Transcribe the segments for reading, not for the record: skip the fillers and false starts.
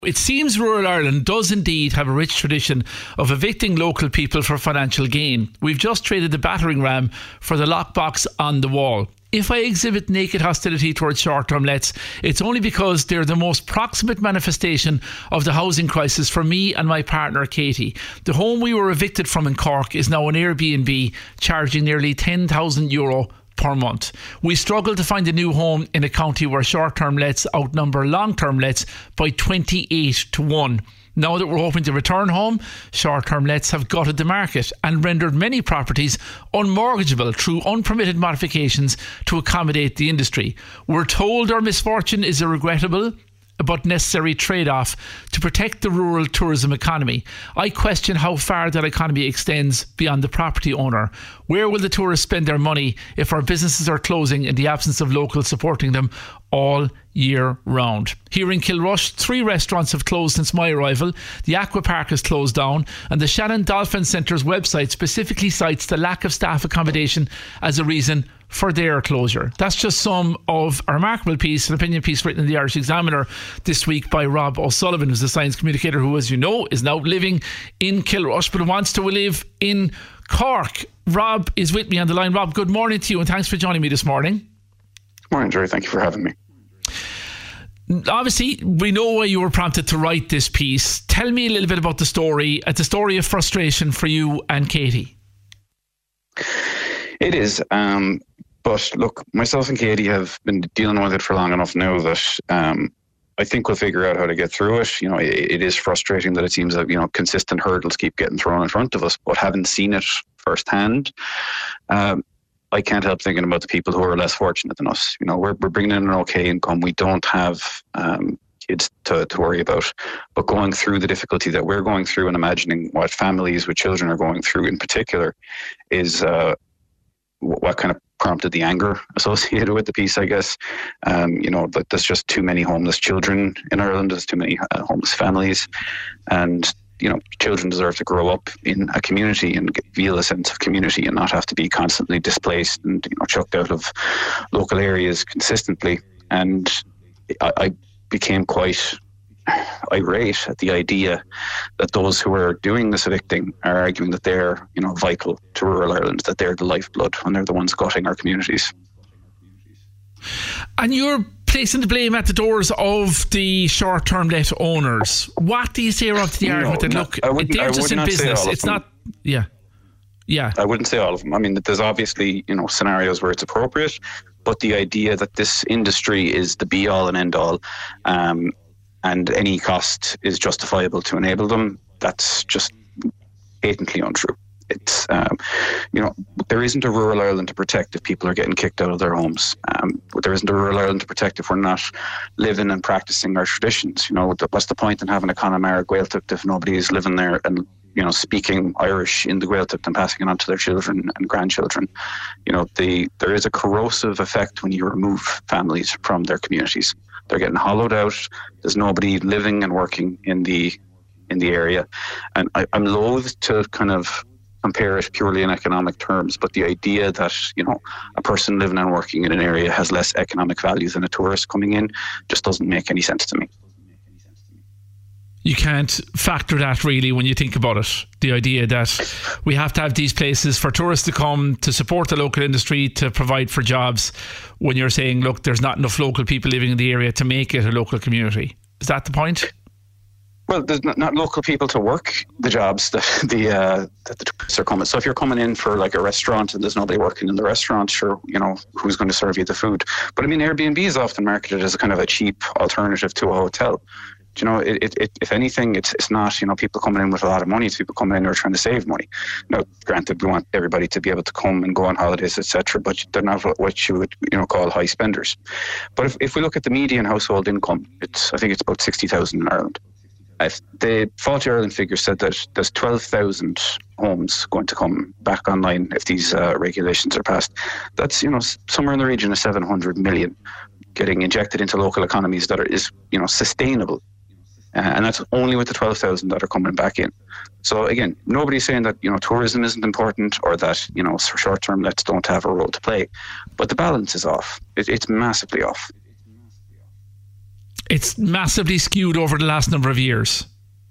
It seems rural Ireland does indeed have a rich tradition of evicting local people for financial gain. We've just traded the battering ram for the lockbox on the wall. If I exhibit naked hostility towards short-term lets, it's only because they're the most proximate manifestation of the housing crisis for me and my partner Katie. The home we were evicted from in Cork is now an Airbnb, charging nearly €10,000 per month. We struggle to find a new home in a county where short-term lets outnumber long-term lets by 28-1. Now that we're hoping to return home, short-term lets have gutted the market and rendered many properties unmortgageable through unpermitted modifications to accommodate the industry. We're told our misfortune is a regrettable but necessary trade-off to protect the rural tourism economy. I question how far that economy extends beyond the property owner. Where will the tourists spend their money if our businesses are closing in the absence of locals supporting them all year round? Here in Kilrush, 3 restaurants have closed since my arrival. The Aqua Park has closed down, and the Shannon Dolphin Centre's website specifically cites the lack of staff accommodation as a reason for their closure. That's just some of a remarkable piece, an opinion piece written in the Irish Examiner this week by Rob O'Sullivan, who's a science communicator who, as you know, is now living in Kilrush but wants to live in Cork. Rob is with me on the line. Rob, good morning to you and thanks for joining me this morning. Morning, Jerry. Thank you for having me. Obviously, we know why you were prompted to write this piece. Tell me a little bit about the story. It's a story of frustration for you and Katie. It is. But look, myself and Katie have been dealing with it for long enough now that I think we'll figure out how to get through it. You know, it is frustrating that it seems that, consistent hurdles keep getting thrown in front of us, but having seen it firsthand, I can't help thinking about the people who are less fortunate than us. We're bringing in an okay income. We don't have kids to worry about. But going through the difficulty that we're going through and imagining what families with children are going through in particular is what kind of prompted the anger associated with the piece, I guess. That there's just too many homeless children in Ireland. There's too many homeless families. And children deserve to grow up in a community and feel a sense of community and not have to be constantly displaced and chucked out of local areas consistently. And I became quite irate at the idea that those who are doing this evicting are arguing that they're vital to rural Ireland, that they're the lifeblood when they're the ones gutting our communities. And you're placing the blame at the doors of the short-term let owners. What do you say of the argument that look, they're just in business? It's not. Yeah. I wouldn't say all of them. I mean, there's obviously scenarios where it's appropriate, but the idea that this industry is the be-all and end-all, and any cost is justifiable to enable them, that's just patently untrue. It's, there isn't a rural Ireland to protect if people are getting kicked out of their homes. There isn't a rural Ireland to protect if we're not living and practicing our traditions. What's the point in having a Connemara Gaeltacht if nobody is living there and, speaking Irish in the Gaeltacht and passing it on to their children and grandchildren? There is a corrosive effect when you remove families from their communities. They're getting hollowed out. There's nobody living and working in the area. And I'm loath to kind of compare it purely in economic terms, but the idea that, a person living and working in an area has less economic value than a tourist coming in just doesn't make any sense to me. You can't factor that really when you think about it. The idea that we have to have these places for tourists to come, to support the local industry, to provide for jobs, when you're saying, look, there's not enough local people living in the area to make it a local community. Is that the point? Well, there's not local people to work the jobs that the tourists are coming. So if you're coming in for like a restaurant and there's nobody working in the restaurant, sure, who's going to serve you the food? But I mean, Airbnb is often marketed as a kind of a cheap alternative to a hotel. If anything, it's not, people coming in with a lot of money. It's people coming in who are trying to save money. Now, granted, we want everybody to be able to come and go on holidays, etc., but they're not what you would, call high spenders. But if we look at the median household income, I think it's about 60,000 in Ireland. The Fáilte Ireland figure said that there's 12,000 homes going to come back online if these regulations are passed. That's, somewhere in the region of 700 million getting injected into local economies that is sustainable. And that's only with the 12,000 that are coming back in. So again, nobody's saying that, tourism isn't important or that, short-term lets don't have a role to play. But the balance is off. It's massively off. it's massively skewed over the last number of years.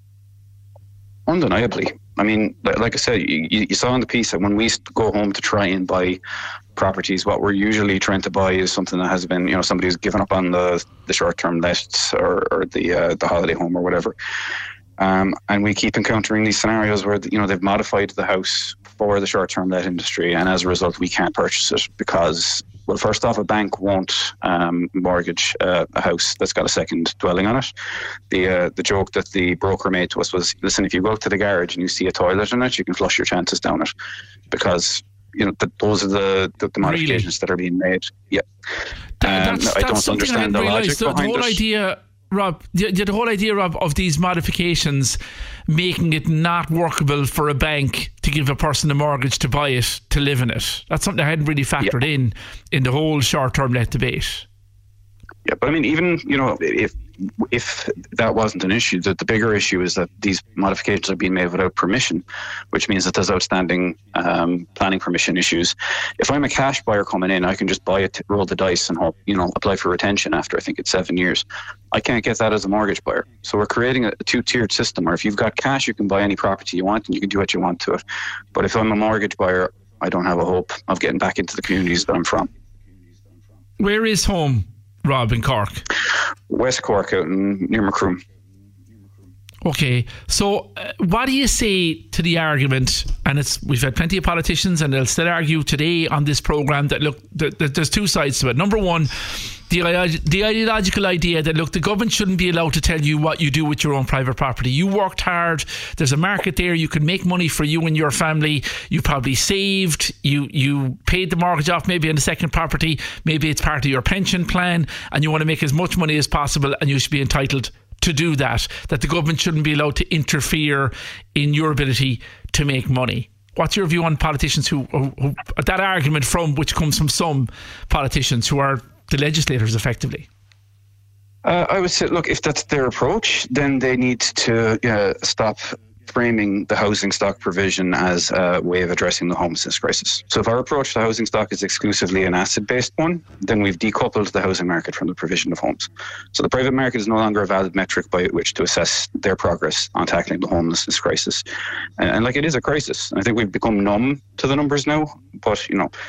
Undeniably. I mean, like I said, you saw in the piece that when we go home to try and buy properties, what we're usually trying to buy is something that has been, somebody who's given up on the short-term lets or the holiday home or whatever. And we keep encountering these scenarios where, they've modified the house for the short-term let industry, and as a result, we can't purchase it because, well, first off, a bank won't mortgage a house that's got a second dwelling on it. The joke that the broker made to us was, listen, if you go to the garage and you see a toilet in it, you can flush your chances down it, because those are the modifications that are being made. Yeah, I don't understand the logic behind the whole idea. Rob, the whole idea, Rob, of these modifications making it not workable for a bank to give a person a mortgage to buy it, to live in it. That's something I hadn't really factored in the whole short-term let debate. Yeah, but I mean, even, if that wasn't an issue, the bigger issue is that these modifications are being made without permission, which means that there's outstanding planning permission issues. If I'm a cash buyer coming in, I can just buy it, roll the dice and hope, apply for retention after, I think it's 7 years. I can't get that as a mortgage buyer. So we're creating a two-tiered system where if you've got cash, you can buy any property you want and you can do what you want to it. But if I'm a mortgage buyer, I don't have a hope of getting back into the communities that I'm from. Where is home, Rob, in Cork? West Cork, out near Macroom. Okay, so what do you say to the argument, and we've had plenty of politicians and they'll still argue today on this programme that, look, there's two sides to it. Number one, the ideological idea that, look, the government shouldn't be allowed to tell you what you do with your own private property. You worked hard, there's a market there, you can make money for you and your family, you probably saved, you paid the mortgage off maybe on the second property, maybe it's part of your pension plan, and you want to make as much money as possible and you should be entitled to do that the government shouldn't be allowed to interfere in your ability to make money. What's your view on politicians who that argument which comes from some politicians who are the legislators effectively? I would say, look, if that's their approach, then they need to stop framing the housing stock provision as a way of addressing the homelessness crisis. So if our approach to housing stock is exclusively an asset-based one, then we've decoupled the housing market from the provision of homes. So the private market is no longer a valid metric by which to assess their progress on tackling the homelessness crisis. And it is a crisis. I think we've become numb to the numbers now, but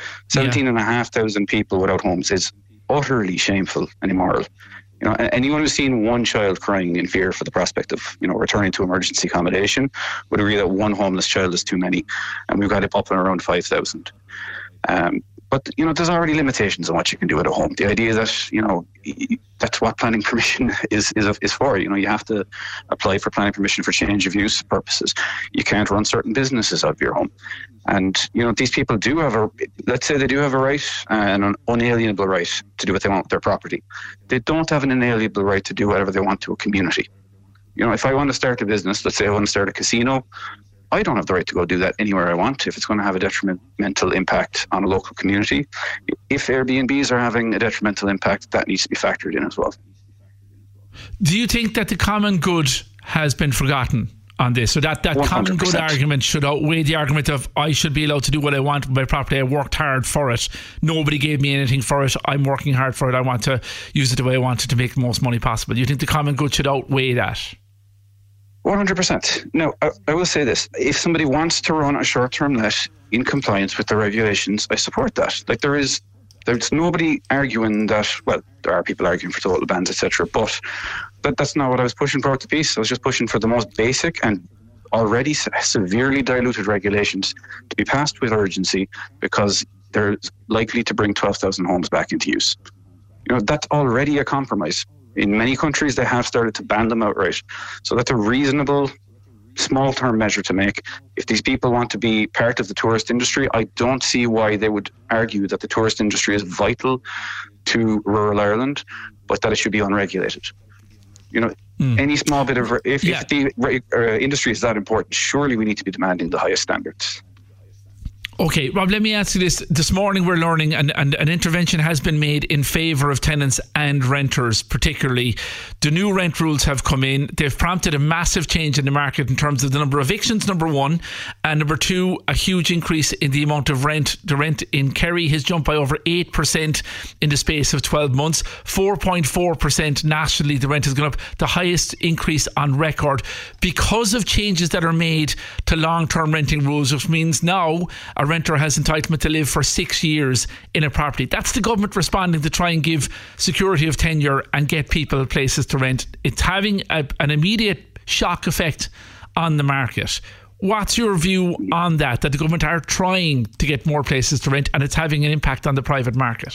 17,500 people without homes is utterly shameful and immoral. Anyone who's seen one child crying in fear for the prospect of, returning to emergency accommodation would agree that one homeless child is too many, and we've got it up and around 5,000. But, there's already limitations on what you can do at a home. The idea that, that's what planning permission is for. You have to apply for planning permission for change of use purposes. You can't run certain businesses out of your home. And, these people do have let's say they do have a right, an unalienable right to do what they want with their property. They don't have an inalienable right to do whatever they want to a community. If I want to start a business, let's say I want to start a casino, I don't have the right to go do that anywhere I want if it's going to have a detrimental impact on a local community. If Airbnbs are having a detrimental impact, that needs to be factored in as well. Do you think that the common good has been forgotten on this? So that 100%. Common good argument should outweigh the argument of I should be allowed to do what I want with my property. I worked hard for it. Nobody gave me anything for it. I'm working hard for it. I want to use it the way I want it to make the most money possible. Do you think the common good should outweigh that? 100%. Now, I will say this. If somebody wants to run a short-term let in compliance with the regulations, I support that. There's nobody arguing that, well, there are people arguing for total bans, etc., but that's not what I was pushing for at the piece. I was just pushing for the most basic and already severely diluted regulations to be passed with urgency, because they're likely to bring 12,000 homes back into use. That's already a compromise. In many countries, they have started to ban them outright. So that's a reasonable, small-term measure to make. If these people want to be part of the tourist industry, I don't see why they would argue that the tourist industry is vital to rural Ireland, but that it should be unregulated. Any small bit of... If the industry is that important, surely we need to be demanding the highest standards. Okay, Rob, let me ask you this. This morning we're learning and an intervention has been made in favour of tenants and renters, particularly. The new rent rules have come in. They've prompted a massive change in the market in terms of the number of evictions, number one. And number two, a huge increase in the amount of rent. The rent in Kerry has jumped by over 8% in the space of 12 months. 4.4% nationally, the rent has gone up, the highest increase on record because of changes that are made to long-term renting rules, which means now a renter has entitlement to live for 6 years in a property. That's the government responding to try and give security of tenure and get people places to rent. It's having an immediate shock effect on the market. What's your view on that the government are trying to get more places to rent and it's having an impact on the private market?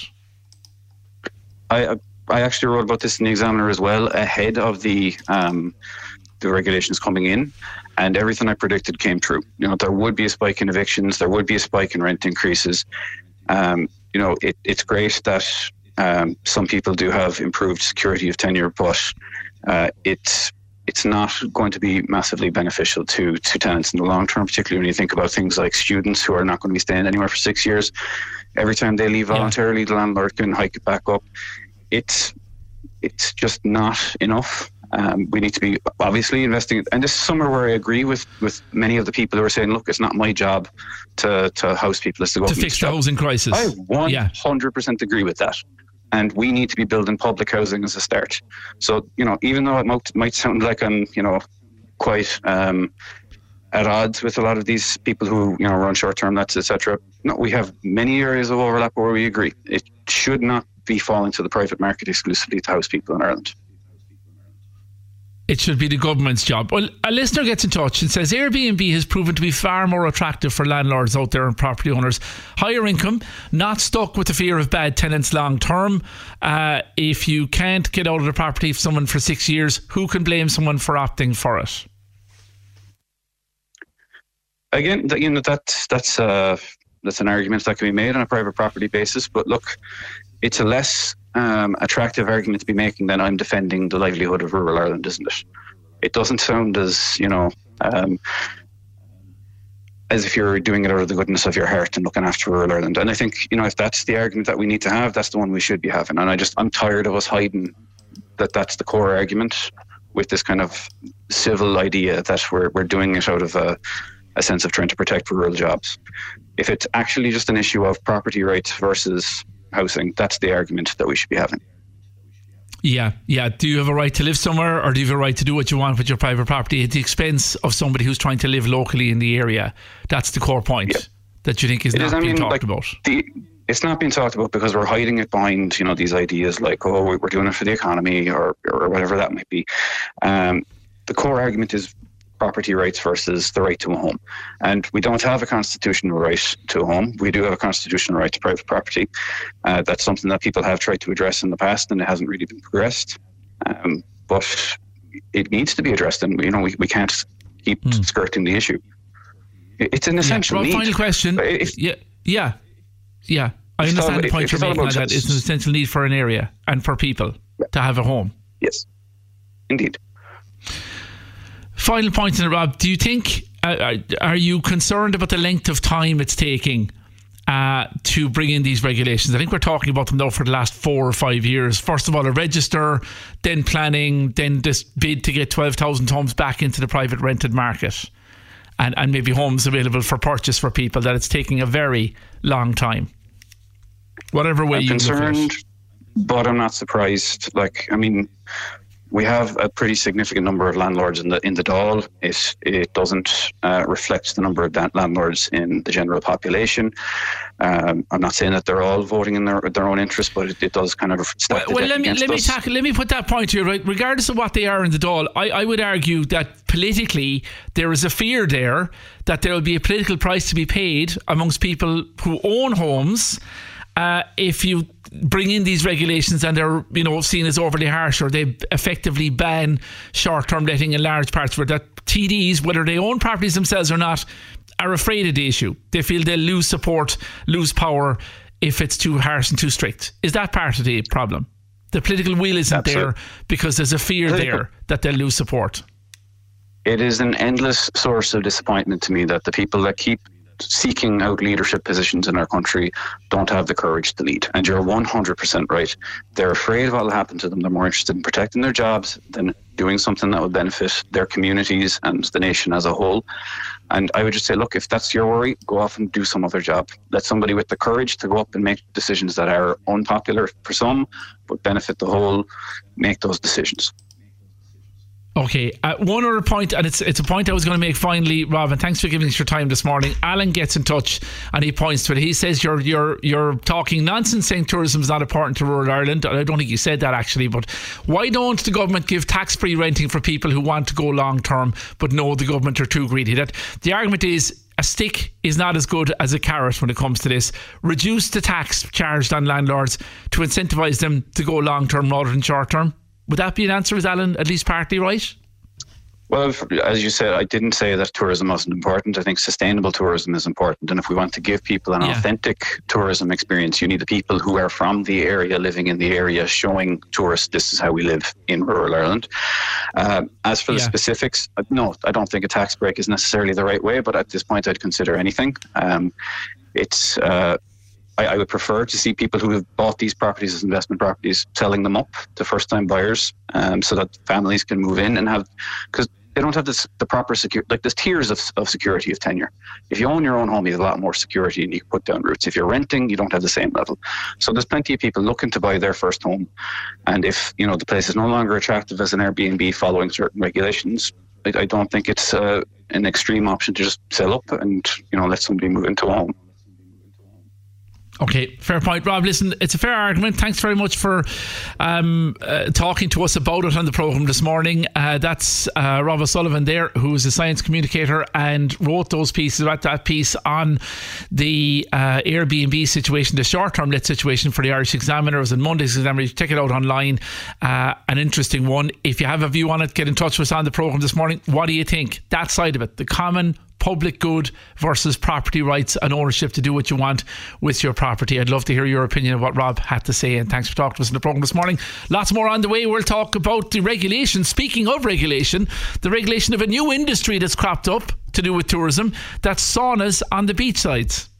I actually wrote about this in the Examiner as well, ahead of the regulations coming in, and everything I predicted came true. There would be a spike in evictions, there would be a spike in rent increases. It's great that some people do have improved security of tenure, but it's not going to be massively beneficial to tenants in the long term, particularly when you think about things like students who are not going to be staying anywhere for 6 years. Every time they leave voluntarily, the landlord can hike it back up. It's just not enough. We need to be obviously investing, and this is somewhere where I agree with many of the people who are saying, look, it's not my job to house people, it's the government's to fix job. The housing crisis. I 100% agree with that. And we need to be building public housing as a start. So, even though it might sound like I'm, quite at odds with a lot of these people who, run short-term lets, etc. No, we have many areas of overlap where we agree. It should not be falling to the private market exclusively to house people in Ireland. It should be the government's job. Well, a listener gets in touch and says Airbnb has proven to be far more attractive for landlords out there and property owners. Higher income, not stuck with the fear of bad tenants long term. If you can't get out of the property for someone for 6 years, who can blame someone for opting for it? Again, that's an argument that can be made on a private property basis. But look, it's a less attractive argument to be making than I'm defending the livelihood of rural Ireland, isn't it? It doesn't sound as as if you're doing it out of the goodness of your heart and looking after rural Ireland. And I think, if that's the argument that we need to have, that's the one we should be having. And I'm tired of us hiding that's the core argument with this kind of civil idea that we're doing it out of a sense of trying to protect rural jobs. If it's actually just an issue of property rights versus housing, that's the argument that we should be having. Yeah. Do you have a right to live somewhere, or do you have a right to do what you want with your private property at the expense of somebody who's trying to live locally in the area? That's the core point that you think is not being talked about. It's not being talked about because we're hiding it behind, these ideas like, we're doing it for the economy or whatever that might be. The core argument is property rights versus the right to a home. And we don't have a constitutional right to a home. We do have a constitutional right to private property. That's something that people have tried to address in the past, and it hasn't really been progressed. But it needs to be addressed, and we can't keep skirting the issue. It's an essential need. Final question. I understand the point you're making, that it's an essential need for an area and for people to have a home. Yes, indeed. Final point in it, Rob. Do you think, are you concerned about the length of time it's taking to bring in these regulations? I think we're talking about them now for the last 4 or 5 years. First of all, a register, then planning, then this bid to get 12,000 homes back into the private rented market, and maybe homes available for purchase for people, that it's taking a very long time. Whatever way you look at it. But I'm not surprised. We have a pretty significant number of landlords in the Dáil. It doesn't reflect the number of landlords in the general population. I'm not saying that they're all voting in their own interest, but it does kind of reflect. Well, let me put that point to you, right? Regardless of what they are in the Dáil, I would argue that politically there is a fear there that there will be a political price to be paid amongst people who own homes if you bring in these regulations and they're seen as overly harsh, or they effectively ban short-term letting in large parts, where that TDs, whether they own properties themselves or not, are afraid of the issue. They feel they'll lose support, lose power if it's too harsh and too strict. Is that part of the problem? The political will isn't there because there's a fear there that they'll lose support. It is an endless source of disappointment to me that the people that keep seeking out leadership positions in our country don't have the courage to lead. And you're 100% right. They're afraid of what will happen to them. They're more interested in protecting their jobs than doing something that would benefit their communities and the nation as a whole. And I would just say, look, if that's your worry, go off and do some other job. Let somebody with the courage to go up and make decisions that are unpopular for some, but benefit the whole, make those decisions. Okay, one other point, and it's a point I was going to make finally, Rob, and thanks for giving us your time this morning. Alan gets in touch and he points to it. He says you're talking nonsense saying tourism is not important to rural Ireland. I don't think you said that actually, but why don't the government give tax-free renting for people who want to go long term, but no, the government are too greedy? That the argument is a stick is not as good as a carrot when it comes to this. Reduce the tax charged on landlords to incentivise them to go long term rather than short term. Would that be an answer? Is Alan at least partly right? Well, as you said, I didn't say that tourism wasn't important. I think sustainable tourism is important. And if we want to give people an authentic tourism experience, you need the people who are from the area, living in the area, showing tourists this is how we live in rural Ireland. As for the specifics, no, I don't think a tax break is necessarily the right way, but at this point I'd consider anything. I would prefer to see people who have bought these properties as investment properties selling them up to first-time buyers, so that families can move in and have, because they don't have the proper security. Like, there's tiers of security of tenure. If you own your own home, you have a lot more security and you can put down roots. If you're renting, you don't have the same level. So there's plenty of people looking to buy their first home, and if the place is no longer attractive as an Airbnb following certain regulations, I don't think it's an extreme option to just sell up and let somebody move into a home. Okay, fair point, Rob. Listen, it's a fair argument. Thanks very much for talking to us about it on the programme this morning. That's Rob O'Sullivan there, who's a science communicator and wrote those pieces, that piece on the Airbnb situation, the short-term let situation for the Irish Examiner. It was in Monday's Examiner. You check it out online. An interesting one. If you have a view on it, get in touch with us on the programme this morning. What do you think? That side of it, the common public good versus property rights and ownership to do what you want with your property. I'd love to hear your opinion of what Rob had to say, and thanks for talking to us in the programme this morning. Lots more on the way. We'll talk about the regulation. Speaking of regulation, the regulation of a new industry that's cropped up to do with tourism. That's saunas on the beachsides.